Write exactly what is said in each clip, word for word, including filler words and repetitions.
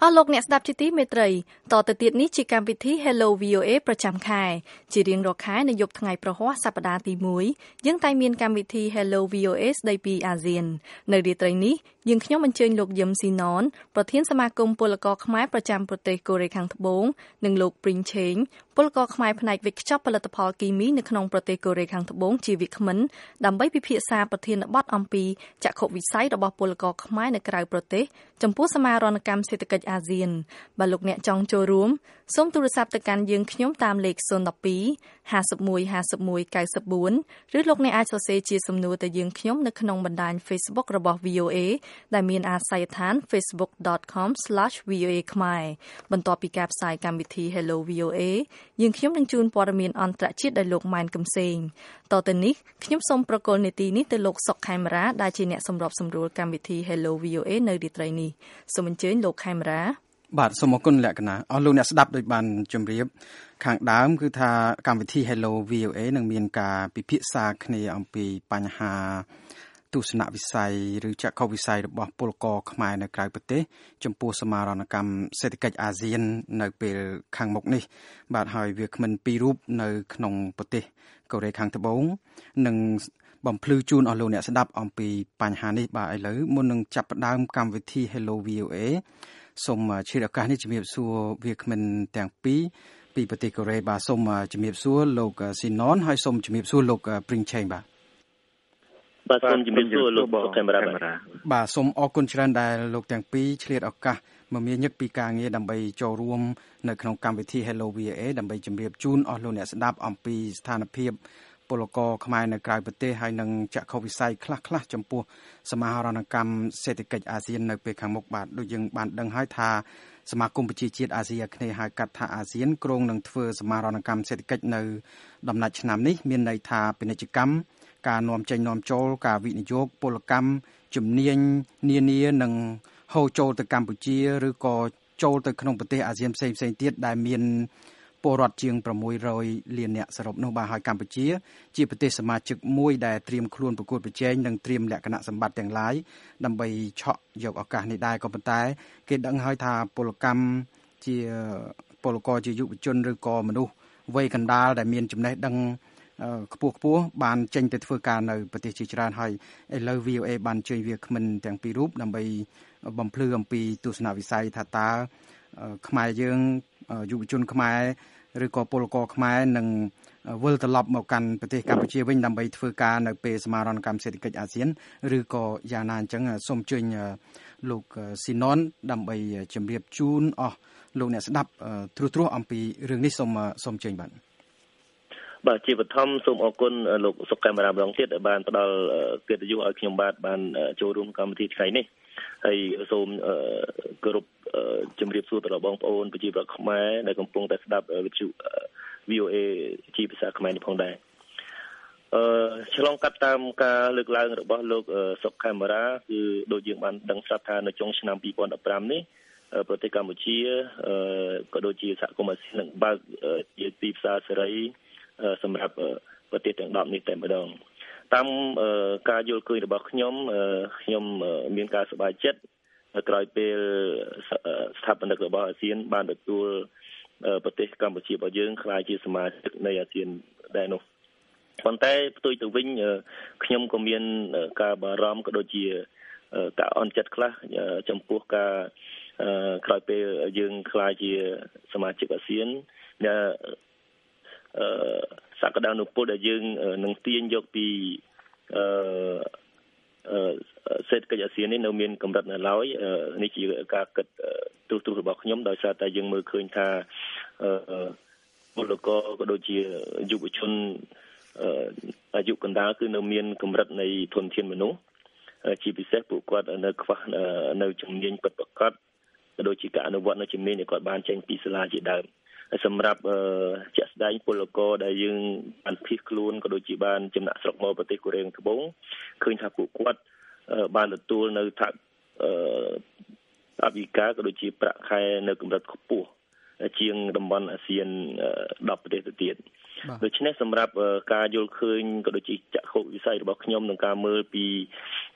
អស់លោកអ្នកស្ដាប់ជាទីមេត្រីតទៅទៀតនេះជាកម្មវិធី Hello វី អូ เอ ប្រចាំខែជារៀងរាល់ខែនៅយប់ថ្ងៃប្រហ័សសប្តាហ៍ទីមួយយើងតែងមានកម្មវិធី Hello វី អូ เอ ស្ដីពីអាស៊ាននៅរាត្រីនេះយើងខ្ញុំអញ្ជើញលោកយឹមស៊ីណនប្រធានសមាគមពលករខ្មែរប្រចាំប្រទេសកូរ៉េខាងត្បូងនិងលោកព្រីងឆេងពលករខ្មែរផ្នែកវេចខ្ចប់ផលិតផលគីមីនៅក្នុងប្រទេសកូរ៉េខាងត្បូងជាវាគ្មិនដើម្បីពិភាក្សាប្រធានបទអំពីចក្ខុវិស័យរបស់ពលករខ្មែរនៅក្រៅប្រទេសចំពោះសមារណកម្មសេដ្ឋកិច្ចអាស៊ានបើលោកអ្នកចង់ចូលរួមសូមទូរស័ព្ទទៅកាន់យើងខ្ញុំតាមលេខศูนย์ หนึ่ง สอง ห้า หนึ่ง ห้า หนึ่ง เก้า สี่ឬលោកអ្នកអាចសរសេរជាសំណួរទៅយើងខ្ញុំនៅក្នុងបណ្ដាញ Facebook របស់ វី អូ เอ ដែលមានអាស័យដ្ឋាន facebook dot com slash v o a khmer បន្ទាប់ពីការផ្សាយកម្មវិធី Hello វី អូ เอ យើងខ្ញុំនឹងជូនព័ត៌មានអន្តរជាតិដោយលោកម៉ែនកំសែងតទៅនេះខ្ញុំសូមប្រកល់នីតិនេះទៅលោកសុកខេមរាដែលជាអ្នកសម្របសម្រួលកម្មវិធី Hello វី អូ เอ នៅរាត្រីនេះសូមអញ្ជើញលោកខេមរាបាទសូមអរគុណលក្ខណៈអស់លោកអ្នកស្ដាប់ដោយបានជម្រាបខាងដើមគឺថាកម្មវិធី Hello វី អូ เอ នឹងមានការពិភាក្សាគ្នាអំពីបញ្ហាទស្សនវិស័យឬចក្ខុវិស័យរបស់ពលករខ្មែរនៅក្រៅប្រទេសចំពោះសមារណកម្មសេដ្ឋកិច្ចអាស៊ាននៅពេលខាងមុខនេះបាទហើយវាគ្មិនពីររូបនៅក្នុងប្រទេសកូរ៉េខាងត្បូងនិងបំភ្លឺជូនអស់លោកអ្នកស្ដាប់អំពីបញ្ហានេះបាទឥឡូវមុននឹងចាប់ផ្ដើមកម្មវិធី Hello វី អូ เอ សូមជម្រាបឱកាសនេះជំរាបសួរវាគ្មិនទាំងពីរពីប្រទេសកូរ៉េបាទសូមជំរាបសួរលោកស៊ីណនហើយសូមជំរាបសួរលោកព្រីងឆេងបាទបាទសូមជំរាបសួរលោកសុកខេមរាបាទសូមអរគុណច្រើនដែលលោកទាំងពីរឆ្លៀតឱកាសមកមានញឹកពីការងារដើម្បីចូលរួមនៅក្នុងកម្មវិធី Hello វី អូ เอ ដើម្បីជំរាបជូនអស់លោកអ្នកស្ដាប់អំពីស្ថានភាពពលករខ្មែរនៅក្រៅប្រទេសហើយនឹងចក្ខុវិស័យខ្លះៗចំពោះសមាហរណកម្មសេដ្ឋកិច្ចអាស៊ាននៅពេលខាងមុខបាទដូចយើងបានដឹងហើយថាសមាគមប្រជាជាតិអាស៊ីអាគ្នេយ៍ហៅកាត់ថាអាស៊ានគ្រោងនឹងធ្វើសមាហរណកម្មសេដ្ឋកិច្ចនៅដំណាច់ឆ្នាំនេះមានន័យថាពាណិជ្ជកម្មការនាំចេញនាំចូលការវិនិយោគពលកម្មជំនាញនានានឹងហូរចូលទៅកម្ពុជាឬក៏ចូលទៅក្នុងប្រទេសអាស៊ានផ្សេងៗទៀតដែលមានពលរដ្ឋជាងប្រាំមួយរយលាននាក់សរុបនោះបាទហើយកម្ពុជាជាប្រទេសសមាជិកមួយដែលត្រៀមខ្លួនប្រកួតប្រជែងនិងត្រៀមលក្ខណៈសម្បត្តិទាំងឡាយដើម្បីឆក់យកឱកាសនេះដែរក៏ប៉ុន្តែគេដឹងហើយថាពលកម្មជាពលករជាយុវជនឬក៏មនុស្សវ័យកណ្ដាលដែលមានចំណេះដឹងខ្ពស់ខ្ពស់បានចេញទៅធ្វើការនៅប្រទេសជាច្រើនហើយឥឡូវ វី អូ เอ បានជួយវាគ្មិនទាំងពីររូបដើម្បីបំភ្លឺអំពីទស្សនវិស័យថាតើខ្មែរយើងយុវជនខ្មែរឬក៏ពលករខ្មែរនឹងវិលត្រឡប់មកកាន់ប្រទេសកម្ពុជាវិញដើម្បីធ្វើការនៅពេលសមាហរណកម្មសេដ្ឋកិច្ចអាស៊ានឬក៏យ៉ាងណាអញ្ចឹងសូមអញ្ជើញលោកស៊ីណនដើម្បីជម្រាបជូនអស់លោកអ្នកស្ដាប់ត្រួសត្រាសអំពីរឿងនេះសូមសូមអញ្ជើញបាទបាទជាបឋមសូមអរគុណលោកសុកខេមរាម្ដងទៀតដែលបានផ្ដល់កិត្តិយសឲ្យខ្ញុំបាទបានចូលរួមកម្មវិធីថ្ងៃនេះហើយសូមគោរពជំរាបសួរទៅដល់បងប្អូនប្រជាពលរដ្ឋខ្មែរដែលកំពុងតែស្ដាប់វិទ្យុ វី អូ เอ ជាភាសាខ្មែរនេះផងដែរអឺឆ្លងកាត់តាមការលើកឡើងរបស់លោកសុកខេមរាគឺដូចយើងបានដឹងស្រាប់ថានៅចុងឆ្នាំពីរពាន់ដប់ប្រាំនេះប្រទេសកម្ពុជាក៏ដូចជាសហគមន៍អាស៊ាននឹងបើកជាទីផ្សារសេរីសម្រាប់ប្រទេសទាំងដប់នេះតែម្ដងតាមការយល់ឃើញរបស់ខ្ញុំខ្ញុំមានការសប្បាយចិត្តក្រោយពេលស្ថាបនិករបស់អាស៊ានបានទទួលប្រទេសកម្ពុជារបស់យើងក្លាយជាសមាជិកនៃអាស៊ានដែរនោះប៉ុន្តែផ្ទុយទៅវិញខ្ញុំក៏មានការបារម្ភក៏ដូចជាការអន់ចិត្តខ្លះចំពោះការក្រោយពេលយើងក្លាយជាសមាជិកអាស៊ានដែលសក្តានុពលដែលយើងនឹងទាញយកពីសេដ្ឋកិច្ចអាស៊ាននេះនៅមានកម្រិតនៅឡើយនេះជាការគិតទូទៅរបស់ខ្ញុំដោយសារតែយើងមើលឃើញថាពលករក៏ដូចជាយុវជនអាយុកណ្ដាលគឺនៅមានកម្រិតនៃធនធានមនុស្សជាពិសេសពួកគាត់នៅខ្វះនៅជំនាញពិតប្រាកដក៏ដូចជាការអនុវត្តនៅជំនាញដែលគាត់បានចេញពីសាលាជាដើមសម្រាប់ជាក់ស្ដែងពលករដែលយើងបានភៀសខ្លួនក៏ដូចជាបានចំណាក់ស្រុកមកប្រទេសកូរ៉េខាងត្បូងឃើញថាពួកគាត់បានទទួលនៅថាអភិការក៏ដូចជាប្រាក់ខែនៅកម្រិតខ្ពស់ជាងតំបន់អាស៊ានដប់ប្រទេសទៅទៀតដូច្នេះសម្រាប់ការយល់ឃើញក៏ដូចជាចក្ខុវិស័យរបស់ខ្ញុំក្នុងការមើលពី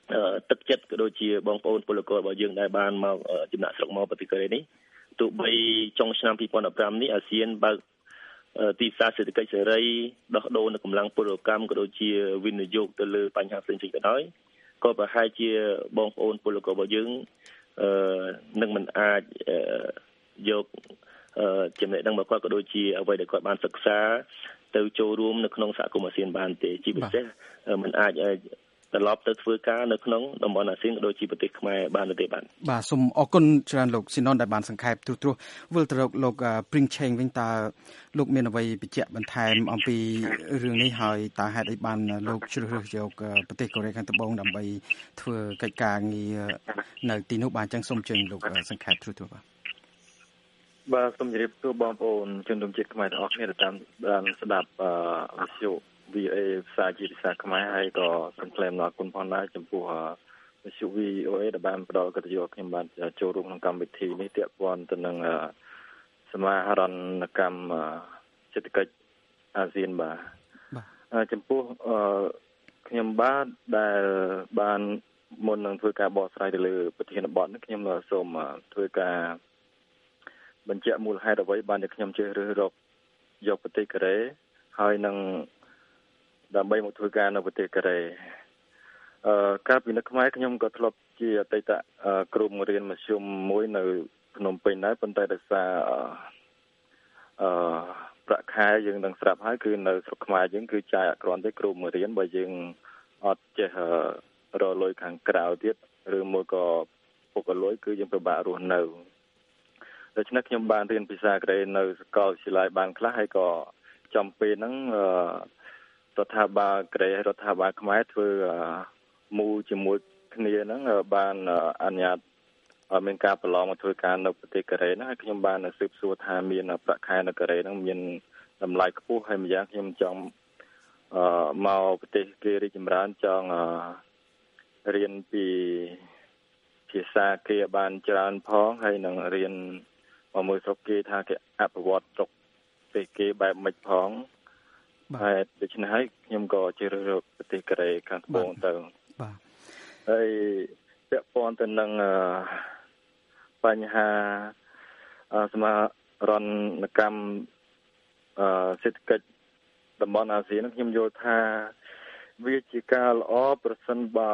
ទឹកចិត្តក៏ដូចជាបងប្អូនពលកររបស់យើងដែលបានមកចំណាក់ស្រុកមកប្រទេសកូរ៉េនេះទោះបីចុងឆ្នាំពីរពាន់ដប់ប្រាំនេះអាស៊ានបើកទីផ្សារសេដ្ឋកិច្ចសេរីដោះដូរនៅកម្លាំងពលកម្មក៏ដូចជាវិនិយោគទៅលើបញ្ហាផ្សេងៗក៏ដោយក៏ប្រហែលជាបងប្អូនពលកររបស់យើងអឺនឹងមិនអាចយកចំណេះដឹងរបស់គាត់ក៏ដូចជាអ្វីដែលគាត់បានសិក្សាទៅចូលរួមនៅក្នុងសហគមន៍អាស៊ានបានទេជាពិសេសមិនអាចត្រឡប់ទៅធ្វើការនៅក្នុងតំបន់អាស៊ានក៏ដូចជាប្រទេសខ្មែរបានទេបាទបាទសូមអរគុណច្រើនលោកស៊ីណុនដែលបានសង្ខេបទូទ្រោះវិលទៅរកលោកព្រីងឆេងវិញតើលោកមានអ្វីបញ្ជាក់បន្ថែមអំពីរឿងនេះហើយតើហេតុអីបានលោកជ្រើសរើសយកប្រទេសកូរ៉េខាងត្បូងដើម្បីធ្វើកិច្ចការងារនៅទីនោះបានចឹងសូមជើញលោកសង្ខេបទូទ្រោះបាទបាទសូមជម្រាបសួរបងប្អូនជនរួមជាតិខ្មែរទាំងអស់គ្នាដែលតាមបានស្ដាប់វិទ្យុ វី អូ អេ ភាសាជាភាសាខ្មែរហើយក៏សូមថ្លែងអំណរគុណផងដែរចំពោះវិទ្យុ វី អូ អេ ដែលបានផ្ដល់កិត្តិយសខ្ញុំបានចូលរួមក្នុងកម្មវិធីនេះទាក់ព័ន្ធទៅនឹងសមាហរណកម្មសេដ្ឋកិច្ចអាស៊ានបាទចំពោះខ្ញុំបាទដែលបានមុននឹងធ្វើការបកស្រាយទៅលើប្រធានបទនេះខ្ញុំសូមធ្វើការបញ្ជាក់មូលហេតុអ្វីបានជាខ្ញុំជ្រើសរើសរកយកប្រទេសកូរ៉េហើយនឹងដើម្បីមកធ្វើការនៅប្រទេសកូរ៉េអឺកាលពីនៅខ្មែរខ្ញុំក៏ធ្លាប់ជាអតីតគ្រូបង្រៀនមធ្យមមួយនៅភ្នំពេញដែរប៉ុន្តែដោយសារអឺប្រាក់ខែយើងនឹងស្រាប់ហើយគឺនៅស្រុកខ្មែរយើងគឺចាយអត់គ្រាន់ទេគ្រូបង្រៀនបើយើងអត់ចេះរកលុយខាងក្រៅទៀតឬមួយក៏ពុករលុយគឺយើងពិបាករស់នៅដូច្នេះខ្ញុំបានរៀនភាសាកូរ៉េនៅសាកលវិទ្យាល័យបានខ្លះហើយក៏ចំពេលហ្នឹងរដ្ឋាភិបាលកូរ៉េរដ្ឋាភិបាលខ្មែរធ្វើមូលជាមួយគ្នាហ្នឹងបានអនុញ្ញាតឲ្យមានការប្រឡងមកធ្វើការនៅប្រទេសកូរ៉េហ្នឹងហើយខ្ញុំបានស៊ើបសួរថាមានប្រាក់ខែនៅកូរ៉េហ្នឹងមានតម្លៃខ្ពស់ហើយម្យ៉ាងខ្ញុំចង់មកប្រទេសគេរីកចម្រើនចង់រៀនពីភាសាគេបានច្រើនផងហើយនឹងរៀនមកមើលស្រុកគេថាគេអភិវឌ្ឍស្រុកប្រទេសគេបែបម៉េចផងបាទដូច្នេះហើយខ្ញុំក៏ជ្រើសរើសប្រទេសកូរ៉េខាងត្បូងទៅបាទហើយពាក់ព័ន្ធទៅនឹងបញ្ហាសមារណកម្មសេដ្ឋកិច្ចតំបន់អាស៊ានខ្ញុំយល់ថាវាជាការល្អប្រសិនបើ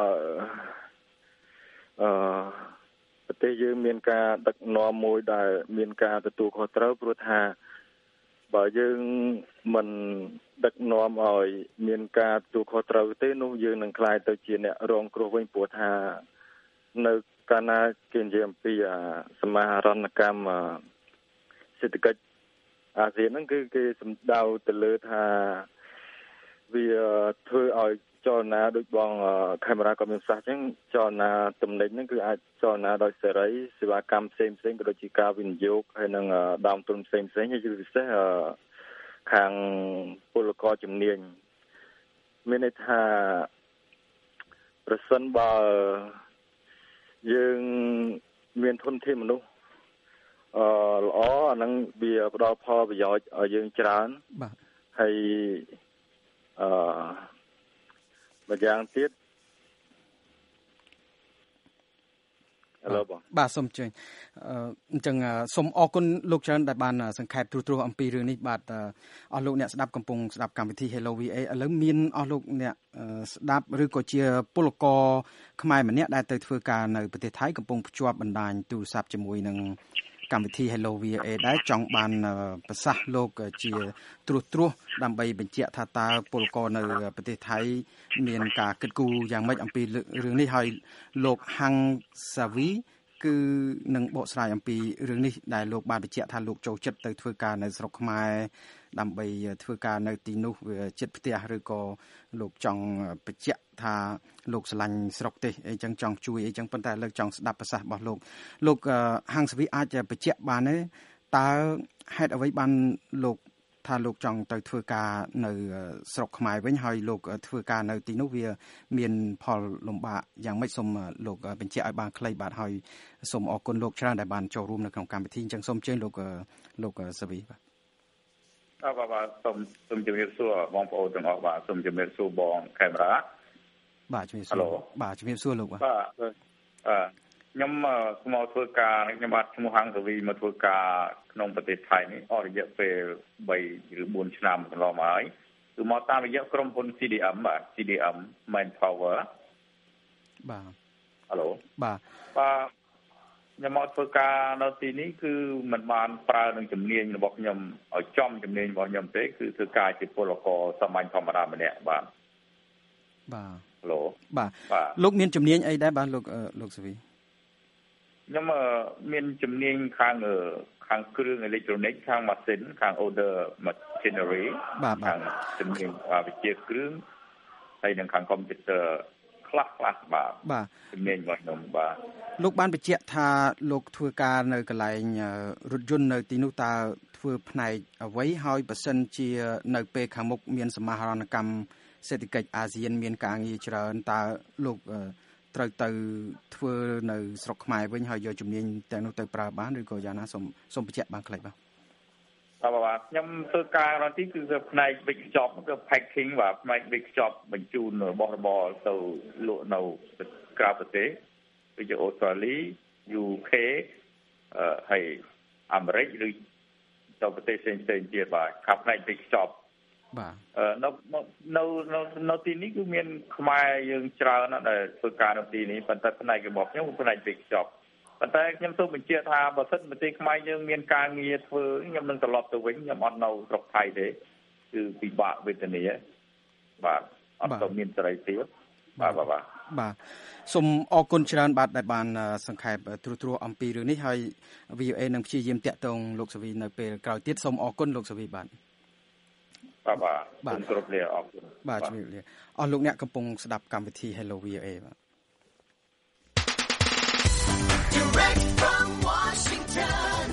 អឺប្រទេសយើងមានការដឹកនាំមួយដែលមានការទទួលខុសត្រូវព្រោះថាបើយើងមិនដឹកនាំឲ្យមានការទទួលខុសត្រូវទេនោះយើងនឹងក្លាយទៅជាអ្នករងគ្រោះវិញព្រោះថានៅកាលណាគេនិយាយអំពីសមាហរណកម្មសេដ្ឋកិច្ចអាស៊ានហ្នឹងគឺគេសំដៅទៅលើថាវាធ្វើឲ្យចលនាដូចបងខេមរាក៏មានប្រសាសន៍អញ្ចឹងចលនាទំនិញហ្នឹងគឺអាចចលនាដោយសេរីសេវាកម្មផ្សេងផ្សេងក៏ដូចជាការវិនិយោគហើយនឹងដើមទុនផ្សេងផ្សេងហើយជាពិសេសខាងពលករជំនាញមានន័យថាប្រសិនបើយើងមានធនធានមនុស្សអឺល្អអាហ្នឹងវាផ្ដល់ផលប្រយោជន៍ឲ្យយើងច្រើនបាទហើយអឺម្យ៉ាងទៀតឥឡូវបងបាទសូមអញ្ជើញអញ្ចឹងសូមអរគុណលោកច្រើនដែលបានសង្ខេបទូទ្រោះអំពីរឿងនេះបាទអស់លោកអ្នកស្ដាប់កំពុងស្ដាប់កម្មវិធី Hello វី អូ អេ ឥឡូវមានអស់លោកអ្នកស្ដាប់ឬក៏ជាពលករខ្មែរម្នាក់ដែលទៅធ្វើការនៅប្រទេសថៃកំពុងភ្ជាប់បណ្ដាញទូរស័ព្ទជាមួយនឹងកម្មវិធី Hello វី អូ អេ ដែរចង់បានប្រសាសន៍លោកជាត្រួសត្រាសដើម្បីបញ្ជាក់ថាតើពលករនៅប្រទេសថៃមានការគិតគូរយ៉ាងម៉េចអំពីរឿងនេះហើយលោកហាំងសាវីគឺនឹងបកស្រាយអំពីរឿងនេះដែលលោកបានបញ្ជាក់ថាលោកចូលចិត្តទៅធ្វើការនៅស្រុកខ្មែរដើម្បីធ្វើការនៅទីនោះវាជិតផ្ទះឬក៏លោកចង់បញ្ជាក់ថាលោកស្រឡាញ់ស្រុកទេអីចឹងចង់ជួយអីចឹងប៉ុន្តែលើកចង់ស្ដាប់ប្រសាសន៍របស់លោកលោកហាំងសាវីអាចបញ្ជាក់បានទេតើហេតុអ្វីបានលោកថាលោកចង់ទៅធ្វើការនៅស្រុកខ្មែរវិញហើយលោកធ្វើការនៅទីនោះវាមានផលលំបាកយ៉ាងម៉េចសូមលោកបញ្ជាក់ឲ្យបានខ្លីបាទហើយសូមអរគុណលោកច្រើនដែលបានចូលរួមនៅក្នុងកម្មវិធីអញ្ចឹងសូមអញ្ជើញលោកលោកសាវីបាទអរបាទសូមសូមជម្រាបសួរបងប្អូនទាំងអស់បាទសូមជម្រាបសួរបងខេមរាបាទជំរាបសួរបាទជំរាបសួរលោកបាទបាទអឺខ្ញុំមកធ្វើការខ្ញុំបាទឈ្មោះហាងសវីមកធ្វើការក្នុងប្រទេសថៃនេះអស់រយៈពេល3ឬ4ឆ្នាំកន្លងមកហើយគឺមកតាមរយៈក្រុមហ៊ុន ซี ดี เอ็ม បាទ ซี ดี เอ็มManpower បាទហៅឡូបាទបាទខ្ញុំមកធ្វើការនៅទីនេះគឺមិនបានប្រើនឹងជំនាញរបស់ខ្ញុំឲ្យចំជំនាញរបស់ខ្ញុំទេគឺធ្វើការជាពលករសាមញ្ញធម្មតាម្នាក់បាទបាទឡូបាទលោកមានជំនាញអីដែរបាទលោកលោកសវីខ្ញុំមានជំនាញខាងខាងគ្រឿងអេឡិចត្រូនិកខាងម៉ាស៊ីនខាង order machinery ខាងជំនាញវិទ្យាគ្រឿងហើយនិងខាង computer ខ្លះខ្លះបាទបាទជំនាញរបស់ខ្ញុំបាទលោកបានបញ្ជាក់ថាលោកធ្វើការនៅកន្លែងរថយន្តនៅទីនោះតើធ្វើផ្នែកអ្វីហើយបើសិនជានៅពេលខាងមុខមានសមាហរណកម្មសេដ្ឋកិច្ចអាស៊ានមានការងារច្រើនតើលោកត្រូវទៅធ្វើនៅស្រុកខ្មែរវិញហើយយកជំនាញទាំងនោះទៅប្រើបានឬក៏យ៉ាងណាសូមសូមបញ្ជាក់បានខ្លីបាទបាទបាទខ្ញុំធ្វើការនៅទីគឺផ្នែកវិកខ្ចប់គឺ packing បាទផ្នែកវិកខ្ចប់បញ្ជូនរបស់របរទៅលក់នៅក្រៅប្រទេសដូចជាអូស្ត្រាលី យូ ខេ អឺហើយអាមេរិកឬទៅប្រទេសផ្សេងៗទៀតបាទខាងផ្នែកវិកខ្ចប់បាទនៅនៅនៅនៅទីនេះគឺមានខ្មែរយើងច្រើនណាស់ដែលធ្វើការនៅទីនេះប៉ុន្តែផ្នែករបស់ខ្ញុំគឺផ្នែកវិកខ្ចប់ប៉ុន្តែខ្ញុំសូមបញ្ជាក់ថាបើសិនប្រទេសខ្មែរយើងមានការងារធ្វើខ្ញុំនឹងត្រឡប់ទៅវិញខ្ញុំអត់នៅស្រុកថៃទេគឺពិបាកវេទនាបាទអត់ទៅមានសេរីភាពបាទបាទបាទសូមអរគុណច្រើនបាទដែលបានសង្ខេបត្រួសត្រាសអំពីរឿងនេះហើយ វី អូ เอ នឹងព្យាយាមតាក់ទងលោកសវីនៅពេលក្រោយទៀតសូមអរគុណលោកសវីបាទបាទបាទសូមគោរពលាអរគុណបាទជំរាបលាអស់លោកអ្នកកំពុងស្ដាប់កម្មវិធី Hello វី អូ เอ បាទ Direct from Washington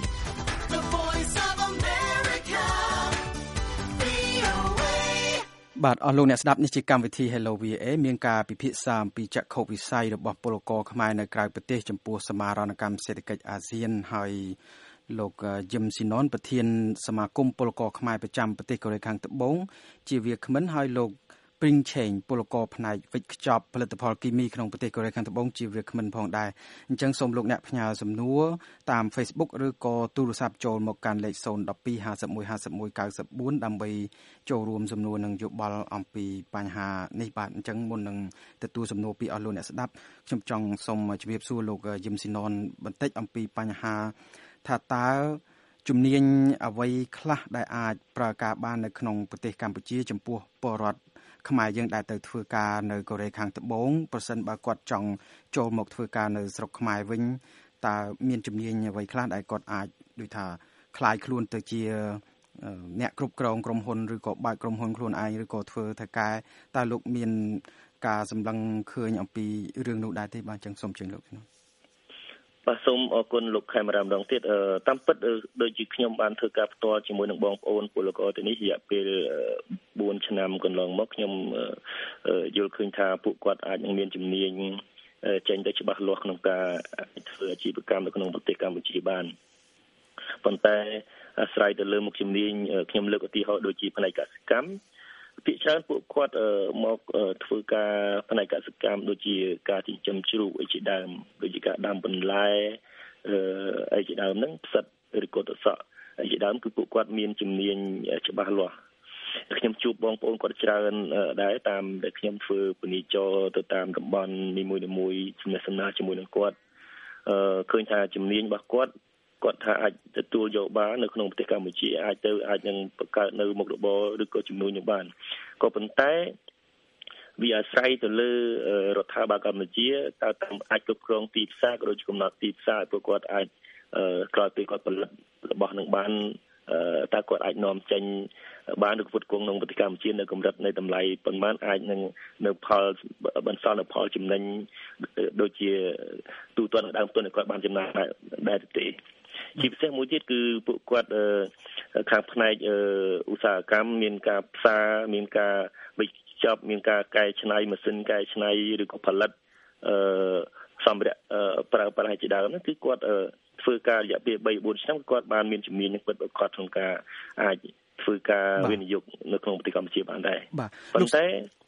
The Voice of America វី អូ เอបាទអស់លោកអ្នកស្ដាប់នេះជាកម្មវិធី Hello វី អូ เอ មានការពិភាក្សាអំពីចក្ខុវិស័យរបស់ពលករខ្មែរនៅក្រៅប្រទេសចំពោះសមាហរណកម្មសេដ្ឋកិច្ចអាស៊ានហើយលោកយឹមស៊ីណុនប្រធានសមាគមពលករខ្មែរប្រចាំប្រទេសកូរ៉េខាងត្បូងជាវាគ្មិនហើយលោកព្រីងឆេងពលករផ្នែកវិចខ្ចប់ផលិតផលគីមីក្នុងប្រទេសកូរ៉េខាងត្បូងជាវាគ្មិនផងដែរអញ្ចឹងសូមលោកអ្នកផ្ញើសំណួរតាម Facebook ឬក៏ទូរស័ព្ទចូលមកកាន់លេខศูนย์ หนึ่ง สอง ห้า ศูนย์ ห้า ศูนย์ หนึ่ง เก้า สี่ ដើម្បីចូលរួមសំណួរនិងយោបល់អំពីបញ្ហានេះបាទអញ្ចឹងមុននឹងទទួលសំណួរពីអស់លោកអ្នកស្ដាប់ខ្ញុំចង់សូមជម្រាបសួរលោកយឹមស៊ីណុនបន្តិចអំពីបញ្ហាថាតើជំនាញអ្វីខ្លះដែលអាចប្រើការបាននៅក្នុងប្រទេសកម្ពុជាចំពោះពលរដ្ឋខ្មែរយើងដែលទៅធ្វើការនៅកូរ៉េខាងត្បូងប្រសិនបើគាត់ចង់ចូលមកធ្វើការនៅស្រុកខ្មែរវិញតើមានជំនាញអ្វីខ្លះដែលគាត់អាចដូចថាคล้ายខ្លួនទៅជាអ្នកគ្រប់គ្រងក្រុមហ៊ុនឬក៏បើកក្រុមហ៊ុនខ្លួនឯងឬក៏ធ្វើថៅកែតើលោកមានការសម្លឹងឃើញអំពីរឿងនោះដែរទេបាទចឹងសូមជឿលោកខ្ញុំបាទសូមអរគុណលោកខេមរាម្ដងទៀតតាមពិតដូចជាខ្ញុំបានធ្វើការផ្ទាល់ជាមួយនឹងបងប្អូនពលករទីនេះរយៈពេលបួនឆ្នាំកន្លងមកខ្ញុំយល់ឃើញថាពួកគាត់អាចនឹងមានជំនាញចេញទៅច្បាស់លាស់ក្នុងការធ្វើអាជីវកម្មនៅក្នុងប្រទេសកម្ពុជាបានប៉ុន្តែអាស្រ័យទៅលើមុខជំនាញខ្ញុំលើកឧទាហរណ៍ដូចជាផ្នែកកសិកម្មភាគច្រើនពួកគាត់មកធ្វើការផ្នែកកសិកម្មដូចជាការចិញ្ចឹមជ្រូកអីជាដើមដូចជាការដាំបន្លែអីជាដើមហ្នឹងផ្សិតឬក៏ទឹកសក់អីជាដើមគឺពួកគាត់មានជំនាញច្បាស់លាស់ខ្ញុំជួបបងប្អូនគាត់ច្រើនដែរតាមដែលខ្ញុំធ្វើពនិចរទៅតាមតំបន់នីមួយៗជំនះសំណាជាមួយនឹងគាត់ឃើញថាជំនាញរបស់គាត់គាត់ថាអាចទទួលយកបាននៅក្នុងប្រទេសកម្ពុជាអាចទៅអាចនឹងបង្កើតនៅមុខរបរឬក៏ជំនួយនឹងបានក៏ប៉ុន្តែវាអាស្រ័យទៅលើរដ្ឋាភិបាលកម្ពុជាតើតាមអាចគ្រប់គ្រងទីផ្សារក៏ដូចជាកំណត់ទីផ្សារពួកគាត់អាចក្រោយពេលគាត់ផលិតរបស់នឹងបានតើគាត់អាចនាំចេញបានឬផ្គត់ផ្គង់ក្នុងប្រទេសកម្ពុជានៅកម្រិតនៃតម្លៃប៉ុន្មានអាចនឹងនៅផលបន្សល់នៅផលចំណេញដូចជាទូទាត់ដើមទុនដែលគាត់បានចំណាយដែរទេជាពិសេសមួយទៀតគឺពួកគាត់ខាងផ្នែកឧស្សាហកម្មមានការផ្សារមានការវិចខ្ចប់មានការកែច្នៃម៉ាស៊ីនកែច្នៃឬក៏ផលិតសម្ភារៈប្រើប្រាស់ជាដើមហ្នឹងគឺគាត់ធ្វើការរយៈពេលបីបួនឆ្នាំគាត់បានមានជំនាញនឹងពិតប្រាកដក្នុងការអាចធ្វើការវិនិយោគនៅក្នុងប្រទេសកម្ពុជាបានដែរប៉ុន្តែ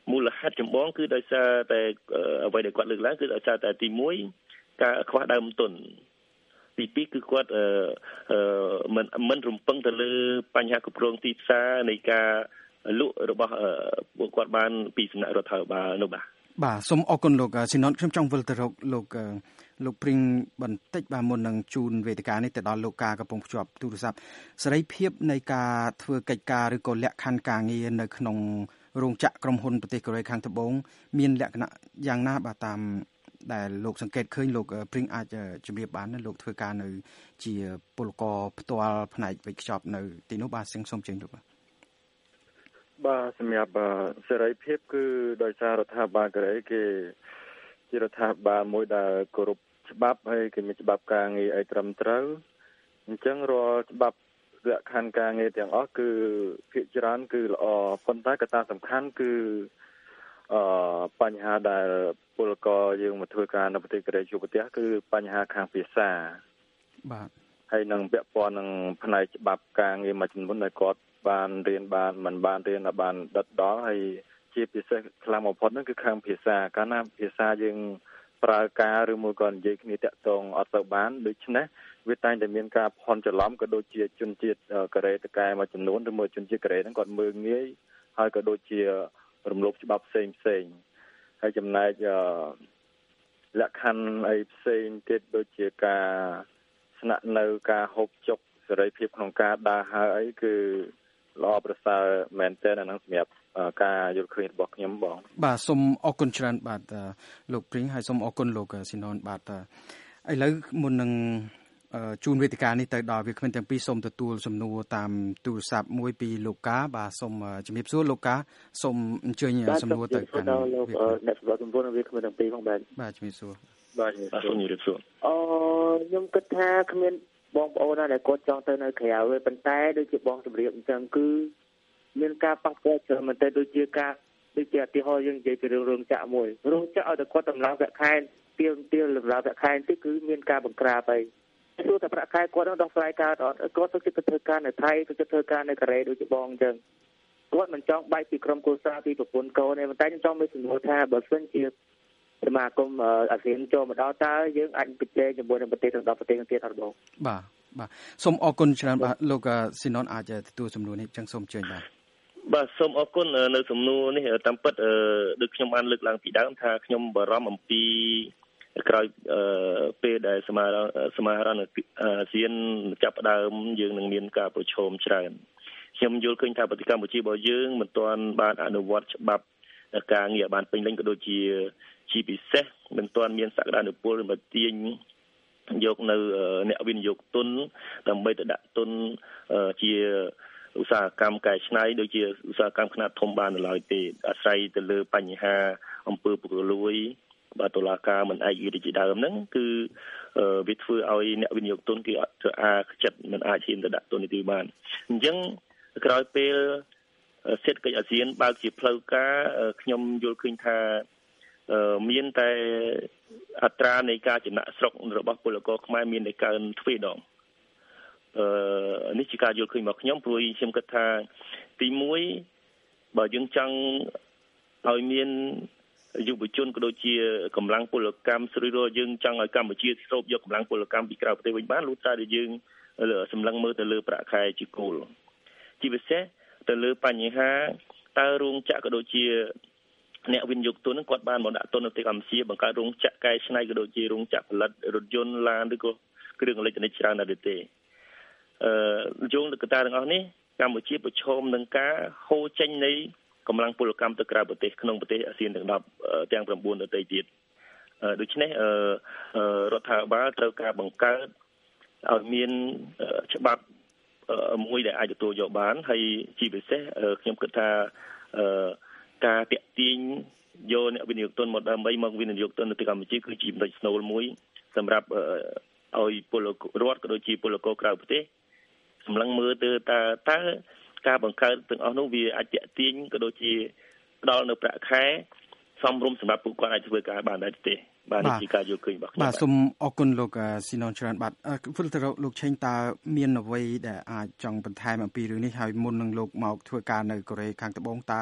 មូលហេតុចម្បងគឺដោយសារតែអ្វីដែលគាត់លើកឡើងគឺដោយសារតែទីមួយការខ្វះដើមទុនទីពីរគឺគាត់អឺមិនមិនរំពឹងទៅលើបញ្ហាគ្រប់គ្រងទីផ្សារនៃការលក់របស់ពួកគាត់បានពីសំណាក់រដ្ឋាភិបាលនោះបាទបាទសូមអរគុណលោកស៊ីណុតខ្ញុំចង់វិលទៅរកលោកលោកព្រីងបន្តិចបាទមុននឹងជូនវេទិកានេះទៅដល់លោកការកំពុងភ្ជាប់ទូរស័ព្ទសេរីភាពនៃការធ្វើកិច្ចការឬក៏លក្ខខណ្ឌការងារនៅក្នុងរោងចក្រក្រុមហ៊ុនប្រទេសកូរ៉េខាងត្បូងមានលក្ខណៈយ៉ាងណាបាទតាមដែលលោកសង្កេតឃើញលោកព្រីងអាចជម្រាបបានណាលោកធ្វើការនៅជាពលករផ្ទាល់ផ្នែកវិកខ្ចប់នៅទីនោះបាទសូមជើញលោកបាទបាទសម្រាប់សេរីភាពគឺដោយសាររដ្ឋាភិបាលកូរ៉េគេជារដ្ឋាភិបាលមួយដែលគោរពច្បាប់ហើយគេមានច្បាប់ការងារឲ្យត្រឹមត្រូវអញ្ចឹងរាល់ច្បាប់លក្ខខណ្ឌការងារទាំងអស់គឺភាគច្រើនគឺល្អប៉ុន្តែកត្តាសំខាន់គឺអឺបញ្ហាដែលពលករយើងមកធ្វើការនៅប្រទេសកូរ៉េជួបប្រទះគឺបញ្ហាខាងភាសាបាទហើយនឹងពាក់ព័ន្ធនឹងផ្នែកច្បាប់ការងារមួយចំនួនដែលគាត់បានរៀនបានមិនបានរៀនបានដិតដល់ហើយជាពិសេសខ្លាំងបំផុតហ្នឹងគឺខាងភាសាកាលណាភាសាយើងប្រើការឬមួយក៏និយាយគ្នាតាក់ទងអត់ទៅបានដូច្នេះវាតែងតែមានការផន់ច្រឡំក៏ដូចជាជនជាតិកូរ៉េតកែមួយចំនួនឬមួយជនជាតិកូរ៉េហ្នឹងគាត់មើលងាយហើយក៏ដូចជារំលោភច្បាប់ផ្សេងផ្សេងហើយចំណែកលក្ខខណ្ឌអីផ្សេងទៀតដូចជាការស្នាក់នៅការហូបចុកសេរីភាពក្នុងការដើរហើរអីគឺល្អប្រសើរមែនទែនអានឹងសម្រាប់ការយល់ឃើញរបស់ខ្ញុំបងបាទសូមអរគុណច្រើនបាទលោកព្រីងហើយសូមអរគុណលោកស៊ីណុនបាទឥឡូវមុននឹងជូនវេទិកានេះទៅដល់វាគ្មិនទាំងពីរសូមទទួលសំណួរតាមទូរស័ព្ទមួយពីលោកកាបាទសូមជំរាបសួរលោកកាសូមអញ្ជើញសំណួរទៅកាន់លោកអ្នកសម្រាប់សំណួរវាគ្មិនទាំងពីរផងបាទបាទជំរាបសួរបាទជំរាបសួរជំរាបសួរអូខ្ញុំគិតថាគ្មានបងប្អូនណាដែលគាត់ចង់ទៅនៅក្រៅទេប៉ុន្តែដូចជាបងជម្រាបអញ្ចឹងគឺមានការប៉ះពាល់ច្រើនមែនទែនដូចជាការដូចជាឧទាហរណ៍យើងនិយាយពីរឿងរោងចក្រមួយរោងចក្រឲ្យតែគាត់តម្លងប្រាក់ខែទៀលទៀលតម្លងប្រាក់ខែតិចគឺមានការបង្ក្រាបហើយទោះតែប្រាក់ខែគាត់នឹងដោះស្រាយការអត់គាត់ទៅចិត្តធ្វើការនៅថៃទៅចិត្តធ្វើការនៅកូរ៉េដូចជាបងអញ្ចឹងគាត់មិនចង់បែកពីក្រុមគ្រួសារពីប្រពន្ធកូនទេប៉ុន្តែខ្ញុំចង់មានសំណួរថាបើសិនជាសមាគមអាស៊ានចូលមកដល់តើយើងអាចពិចារណាជាមួយនឹងប្រទេសទាំងដប់ប្រទេសទៀតអត់បងបាទបាទសូមអរគុណច្រើនបាទលោកស៊ីណុនអាចទទួលសំណួរនេះអញ្ចឹងសូមអញ្ជើញបាទបាទសូមអរគុណនៅសំណួរនេះតាមពិតដូចខ្ញុំបានលើកឡើងពីដើមថាខ្ញុំបារម្ភអំពីក្រោយពេលដែលសមាសមាហរណអាស៊ានចាប់ផ្ដើមយើងនឹងមានការប្រឈមច្រើនខ្ញុំយល់ឃើញថាប្រទេសកម្ពុជារបស់យើងមិនទាន់បានអនុវត្តច្បាប់ការងារបានពេញលេញក៏ដូចជាជាពិសេសមិនទាន់មានសក្តានុពលមកទាញយកនៅអ្នកវិនិយោគទុនដើម្បីទៅដាក់ទុនជាឧស្សាហកម្មកែច្នៃដូចជាឧស្សាហកម្មខ្នាតធំបានឡើយទេអាស្រ័យទៅលើបញ្ហាអំពើពុករលួយបាទតុលាការមិនឯករាជ្យជាដើមហ្នឹងគឺវាធ្វើឲ្យអ្នកវិនិយោគទុនគេអត់អាចិត្តមិនអាចហ៊ានទៅដាក់ទុននេះទេបានអញ្ចឹងក្រោយពេលសេដ្ឋកិច្ចអាស៊ានបើកជាផ្លូវការខ្ញុំយល់ឃើញថាមានតែអត្រានៃការចំណាក់ស្រុករបស់ពលករខ្មែរមានតែកើនទ្វេដងអឺនេះជាការយល់ឃើញរបស់ខ្ញុំព្រោះខ្ញុំគិតថាទីមួយបើយើងចង់ឲ្យមានយុវជនក៏ដូចជាកម្លាំងពលកម្មស្រីរយើងចង់ឲ្យកម្ពុជាស្រូបយកកម្លាំងពលកម្មពីក្រៅប្រទេសវិញបានលុះត្រាតែយើងសម្លឹងមើលទៅលើប្រាក់ខែជាគោលជាពិសេសទៅលើបញ្ហាតើរោងចក្រក៏ដូចជាអ្នកវិនិយោគទុនគាត់បានមកដាក់ទុននៅប្រទេសកម្ពុជាបង្កើតរោងចក្រកែច្នៃក៏ដូចជារោងចក្រផលិតរថយន្តឡានឬក៏គ្រឿងអេឡិចត្រូនិកច្រើនដែរទេអឺយោងទៅកត្តាទាំងអស់នេះកម្ពុជាប្រឈមនឹងការហូរចេញនៃកម្លាំងពលកម្មទៅក្រៅប្រទេសក្នុងប្រទេសអាស៊ានទាំង10ទាំង9ដទៃទៀតដូច្នេះរដ្ឋាភិបាលត្រូវការបង្កើតឲ្យមានច្បាប់មួយដែលអាចទទួលយកបានហើយជាពិសេសខ្ញុំគិតថាការតាក់ទាញយកអ្នកវិនិយោគទុនមកដើម្បីមកវិនិយោគទុននៅប្រទេសកម្ពុជាគឺជាចំណុចស្នូលមួយសម្រាប់ឲ្យពលរដ្ឋក៏ដូចជាពលករក្រៅប្រទេសសម្លឹងមើលទៅតើតើការបង្កើតទាំងអស់នោះវាអាចតាក់ទាញក៏ដូចជាផ្ដល់នៅប្រាក់ខែសមរម្យសម្រាប់ពួកគាត់អាចធ្វើការបានដែរទេបាទនេះជាការយល់ឃើញរបស់ខ្ញុំបាទសូមអរគុណលោកស៊ីណុនច្រើនបាទវិលទៅលោកឆេងតើមានអ្វីដែលអាចចង់បន្ថែមអំពីរឿងនេះហើយមុននឹងលោកមកធ្វើការនៅកូរ៉េខាងត្បូងតើ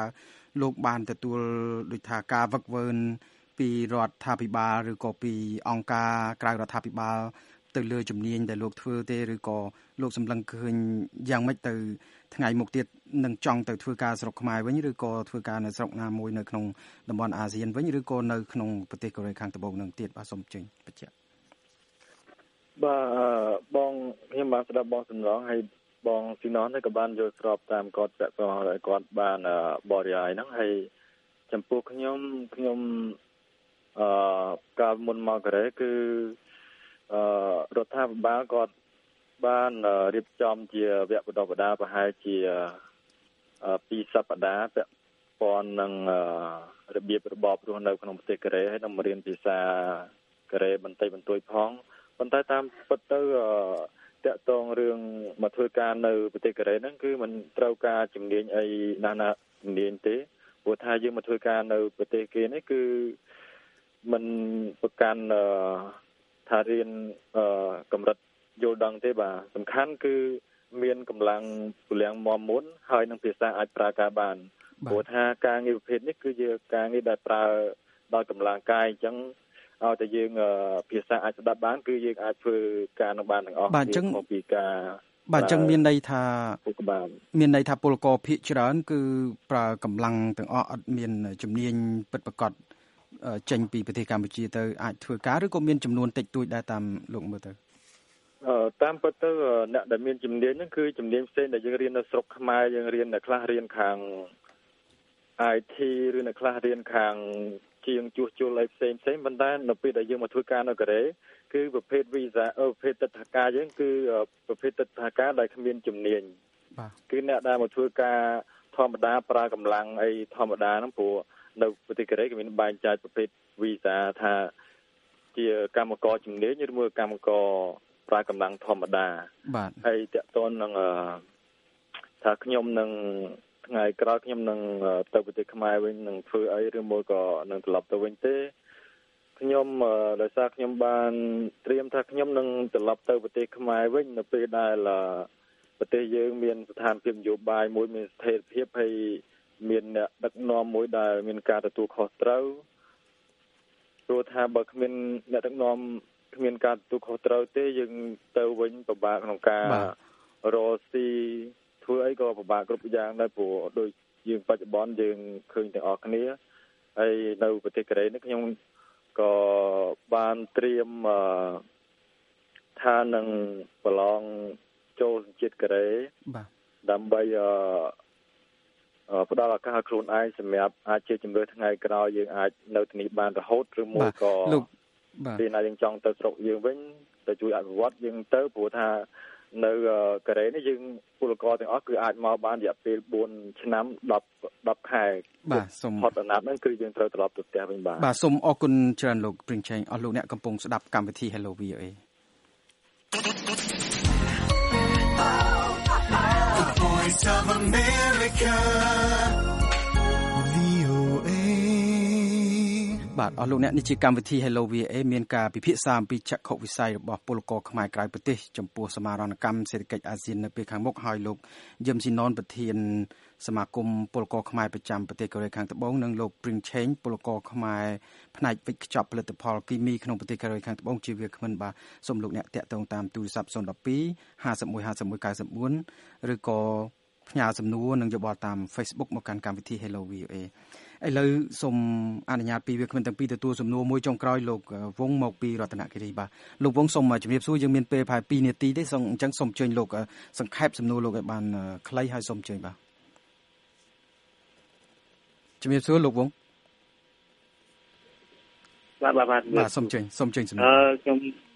លោកបានទទួលដូចថាការវឹកវើពីរដ្ឋាភិបាលឬក៏ពីអង្គការក្រៅរដ្ឋាភិបាលទៅលើជំនាញដែលលោកធ្វើទេឬក៏លោកសម្លឹងឃើញយ៉ាងម៉េចទៅថ្ងៃមុខទៀតនឹងចង់ទៅធ្វើការស្រុកខ្មែរវិញឬក៏ធ្វើការនៅស្រុកណាមួយនៅក្នុងតំបន់អាស៊ានវិញឬក៏នៅក្នុងប្រទេសកូរ៉េខាងត្បូងនឹងទៀតបាទសូមចេញបញ្ជាក់បាទបងខ្ញុំបានស្ដាប់បងសំឡងហើយបងស៊ីណននេះក៏បានយល់ស្របតាមគាត់ពាក់ព័ន្ធឲ្យគាត់បានបរិយាយហ្នឹងហើយចំពោះខ្ញុំខ្ញុំអឺកាលមុនមកកូរ៉េគឺអឺរដ្ឋាភិបាលគាត់បានរៀបចំជាវគ្គបណ្ដុះបណ្ដាលប្រហែលជាពីរសប្តាហ៍ពាក់ព័ន្ធនឹងរបៀបរបបរស់នៅក្នុងប្រទេសកូរ៉េហើយនឹងរៀនភាសាកូរ៉េបន្តិចបន្តួចផងប៉ុន្តែតាមពិតទៅតាក់ទងរឿងមកធ្វើការនៅប្រទេសកូរ៉េហ្នឹងគឺមិនត្រូវការជំនាញអីណាណាជំនាញទេព្រោះថាយើងមកធ្វើការនៅប្រទេសគេនេះគឺមិនប្រកាន់ថារៀនកម្រិតយល់ដឹងទេបាទសំខាន់គឺមានកម្លាំងពលំមាំមុនហើយនឹងភាសាអាចប្រើការបានព្រោះថាការងារប្រភេទនេះគឺជាការងារដែលប្រើដោយកម្លាំងកាយអញ្ចឹងឲ្យតែយើងភាសាអាចស្ដាប់បានគឺយើងអាចធ្វើការនឹងបានទាំងអស់បាទអញ្ចឹងមកពីការបាទអញ្ចឹងមានន័យថាមានន័យថាពលករភាគច្រើនគឺប្រើកម្លាំងទាំងអស់អត់មានជំនាញពិតប្រាកដចេញពីប្រទេសកម្ពុជាទៅអាចធ្វើការឬក៏មានចំនួនតិចតួចដែរតាមលោកមើលទៅអឺតាមពិតទៅអ្នកដែលមានជំនាញហ្នឹងគឺជំនាញផ្សេងដែលយើងរៀននៅស្រុកខ្មែរយើងរៀននៅខ្លះរៀនខាង ไอ ที ឬនៅខ្លះរៀនខាងជាងជួសជុលអីផ្សេងផ្សេងប៉ុន្តែនៅពេលដែលយើងមកធ្វើការនៅកូរ៉េគឺប្រភេទវីសាប្រភេទទិដ្ឋាការយើងគឺប្រភេទទិដ្ឋាការដែលគ្មានជំនាញបាទគឺអ្នកដែលមកធ្វើការធម្មតាប្រើកម្លាំងអីធម្មតាហ្នឹងព្រោះនៅប្រទេសកូរ៉េគេមានបែងចែកប្រភេទវីសាថាជាកម្មករជំនាញឬមួយកម្មករប្រើកម្លាំងធម្មតាបាទហើយតកតននឹងថាខ្ញុំនឹងថ្ងៃក្រោយខ្ញុំនឹងទៅប្រទេសខ្មែរវិញនឹងធ្វើអីឬមួយក៏នឹងត្រឡប់ទៅវិញទេខ្ញុំដោយសារខ្ញុំបានត្រៀមថាខ្ញុំនឹងត្រឡប់ទៅប្រទេសខ្មែរវិញនៅពេលដែលប្រទេសយើងមានស្ថានភាពនយោបាយមួយមានស្ថិរភាពហើយមានអ្នកដឹកនាំមួយដែលមានការទទួលខុសត្រូវព្រោះថាបើគ្មានអ្នកដឹកនាំគ្មានការទទួលខុសត្រូវទេយើងទៅវិញពិបាកក្នុងការរកស៊ីធ្វើអីក៏ពិបាកគ្រប់យ៉ាងដែរព្រោះដូចយើងបច្ចុប្បន្នយើងឃើញទាំងអស់គ្នាហើយនៅប្រទេសកូរ៉េនេះខ្ញុំក៏បានត្រៀមថានឹងប្រឡងចូលសញ្ជាតិកូរ៉េបាទដើម្បីផ្ដល់ឱកាសឲ្យខ្លួនឯងសម្រាប់អាចជាជំរឿថ្ងៃក្រោយយើងអាចនៅទីនេះបានរហូតឬមួយក៏លោកបាទពេលណាយើងចង់ទៅស្រុកយើងវិញទៅជួយអភិវឌ្ឍយើងទៅព្រោះថានៅកូរ៉េនេះយើងពលករទាំងអស់គឺអាចមកបានរយៈពេលបួនឆ្នាំ10 10ខែបាទសូមផុតអាណត្តិហ្នឹងគឺយើងត្រូវត្រឡប់ទៅផ្ទះវិញបាទបាទសូមអរគុណច្រើនលោកព្រិងឆេងអស់លោកអ្នកកំពុងស្ដាប់កម្មវិធី Hello វី អូ เอ The Voice of America វី អូ เอបាទអស់លោកអ្នកនេះជាកម្មវិធី Hello វី អូ เอ មានការពិភាក្សាអំពីចក្ខុវិស័យរបស់ពលករខ្មែរក្រៅប្រទេសចំពោះសមាហរណកម្មសេដ្ឋកិច្ចអាស៊ាននៅពេលខាងមុខហើយលោកយឹមស៊ីណនប្រធានសមាគមពលករខ្មែរប្រចាំប្រទេសកូរ៉េខាងត្បូងនិងលោកព្រិងឆេងពលករខ្មែរផ្នែកវិកខ្ចប់ផលិតផលគីមីក្នុងប្រទេសកូរ៉េខាងត្បូងជាវាគ្មិនបាទសូមលោកអ្នកតាក់ទងតាមទូរស័ព្ទศูนย์ หนึ่ง สอง ห้า หนึ่ง ห้า หนึ่ง เก้า สี่ ឬក៏ផ្ញើសំណួរនិងយោបល់តាម Facebook មកកាន់កម្មវិធី Hello វី អូ เอ ឥឡូវសូមអនុញ្ញាតពីវាគ្មិនទាំងពីរទទួលសំណួរមួយចុងក្រោយលោកវងមកពីរតនគិរីបាទលោកវងសូមជម្រាបសួរយើងមានពេលប្រហែលពីរនាទីទេសូមអញ្ចឹងសូមអញ្ជើញលោកសង្ខេបសំណួរលោកឲ្យបានខ្លីហើយសូមអញ្ជើញបាទជំរាបសួរលោកវងបាទបាទបាទបាទសូមអញ្ជើញសូមអញ្ជើញសំណួរអឺខ្ញុំ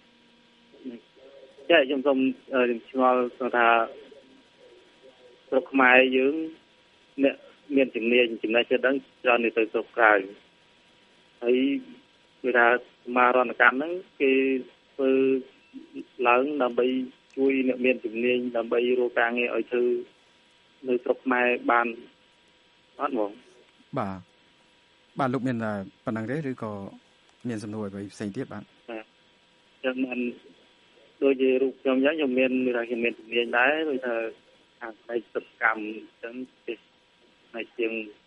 ចាខ្ញុំសូមឆ្ងល់ថាស្រុកខ្មែរយើងអ្នកមានជំនាញចំណេះចិត្តហ្នឹងច្រើនទៅស្រុកក្រៅហើយគឺថាសមាហរណកម្មហ្នឹងគេធ្វើឡើងដើម្បីជួយអ្នកមានជំនាញដើម្បីរកការងារឲ្យធ្វើនៅស្រុកខ្មែរបានអត់ហ្មងបាទបាទលោកមានប៉ុណ្ណឹងទេឬក៏មានសំណួរអ្វីផ្សេងទៀតបាទចឹងមិនដូចជារូបខ្ញុំអញ្ចឹងខ្ញុំមានថាខ្ញុំមានជំនាញដែរដូចថាខាងផ្នែកសិប្បកម្មអញ្ចឹងទេផ្នែកជាងស្រុកព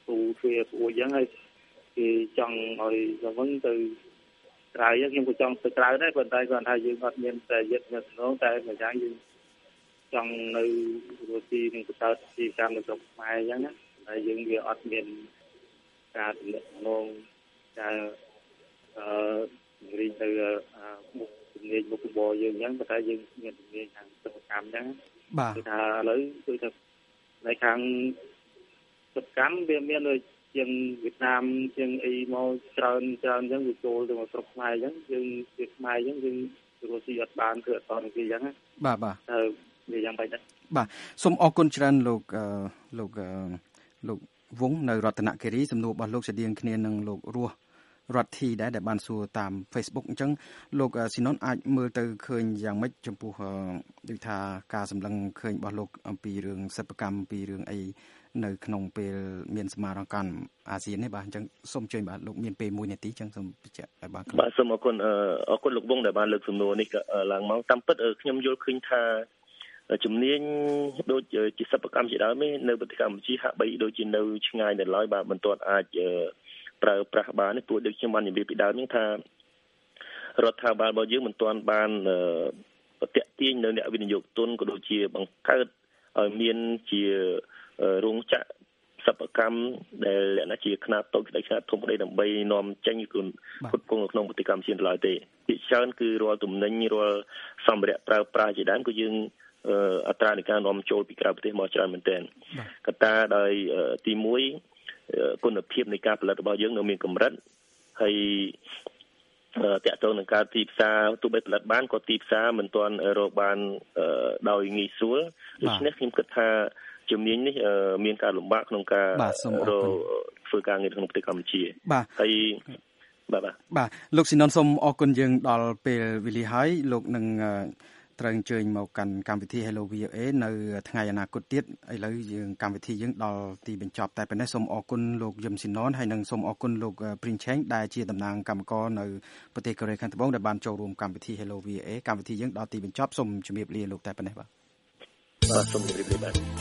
ទូទ្វាពួកអញ្ចឹងហើយគេចង់ឲ្យទៅវិញទៅក្រៅខ្ញុំក៏ចង់ទៅក្រៅដែរប៉ុន្តែគាត់ថាយើងអត់មានតែយិតនៅក្នុងតែម្យ៉ាងយើងចង់នៅរស់ទីនឹងបន្តទីកម្មនៅស្រុកខ្មែរអញ្ចឹងណាហើយយើងវាអត់មានការទំនាក់ទំនងការអឺរៀនទៅមុខជំនាញមុខរបរយើងអញ្ចឹងប៉ុន្តែយើងមានជំនាញខាងសិប្បកម្មអញ្ចឹងបាទគឺថាឥឡូវគឺថានៅខាងសិប្បកម្មវាមានដូចជាងវៀតណាមជាងអីមកច្រើនច្រើនអញ្ចឹងវាចូលទៅមកស្រុកខ្មែរអញ្ចឹងយើងជាខ្មែរអញ្ចឹងយើងរស់ស៊ីអត់បានគឺអត់តគេអញ្ចឹងណាបាទបាទទៅវាយ៉ាងបែបហ្នឹងបាទសូមអរគុណច្រើនលោកលោកលោកវងនៅរតនគិរីសំណួររបស់លោកស្តៀងគ្នានឹងលោករស់រដ្ឋធីដែរដែលបានសួរតាម Facebook អញ្ចឹងលោកស៊ីណុនអាចមើលទៅឃើញយ៉ាងម៉េចចំពោះដូចថាការសម្លឹងឃើញរបស់លោកអំពីរឿងសិប្បកម្មពីរឿងអីនៅក្នុងពេលមានសមារណកម្មអាស៊ាននេះបាទអញ្ចឹងសូមជួយបាទលោកមានពេលមួយនាទីអញ្ចឹងសូមបញ្ជាក់ឲ្យបានបាទសូមអរគុណអរគុណលោកវងដែលបានលើកសំណួរនេះឡើងមកតាមពិតខ្ញុំយល់ឃើញថាជំនាញដូចជាសិប្បកម្មជាដើមនៅប្រទេសកម្ពុជាហាក់បីដូចជានៅឆ្ងាយនៅឡើយបាទមិនទាន់អាចប្រើប្រាស់បាននេះព្រោះដូចខ្ញុំបាននិយាយពីដើមនេះថារដ្ឋាភិបាលរបស់យើងមិនទាន់បានប្រតិទាញនៅអ្នកវិនិយោគទុនក៏ដូចជាបង្កើតឲ្យមានជារោងចក្រសិប្បកម្មដែលលក្ខណៈជាខ្នាតតូចក្តីខ្នាតធំក្តីដើម្បីនាំចេញគុណផ្គត់ផ្គង់នៅក្នុងប្រទេសកម្ពុជាឡើយទេពីច្រើនគឺរាល់ទំនិញរាល់សម្ភារៈប្រើប្រាស់ជាដើមគឺយើងអត្រានៃការនាំចូលពីក្រៅប្រទេសមកច្រើនមែនទែនកត្តាដោយទីមួយគុណភាពនៃការផលិតរបស់យើងនៅមានកម្រិតហើយតាក់ទងនឹងការទីផ្សារទោះបីផលិតបានក៏ទីផ្សារមិនទាន់រកបានដោយងាយស្រួលដូច្នេះខ្ញុំគិតថាជំនាញនេះមានការលំបាកក្នុងការរកធ្វើការងារក្នុងប្រទេសកម្ពុជាហើយបាទបាទបាទលោកស៊ីណុនសូមអរគុណយើងដល់ពេលវេលាហើយលោកនឹងត្រូវអញ្ជើញមកកាន់កម្មវិធី Hello វី អូ เอ នៅថ្ងៃអនាគតទៀតឥឡូវយើងកម្មវិធីយើងដល់ទីបញ្ចប់តែប៉ុណ្ណេះសូមអរគុណលោកយឹមស៊ីណុនហើយនិងសូមអរគុណលោកព្រីងឆេងដែលជាតំណាងកម្មករនៅប្រទេសកូរ៉េខាងត្បូងដែលបានចូលរួមកម្មវិធី Hello វី អូ เอ កម្មវិធីយើងដល់ទីបញ្ចប់សូមជម្រាបលាលោកតែប៉ុណ្ណេះបាទបាទសូមជម្រាបលាបាទ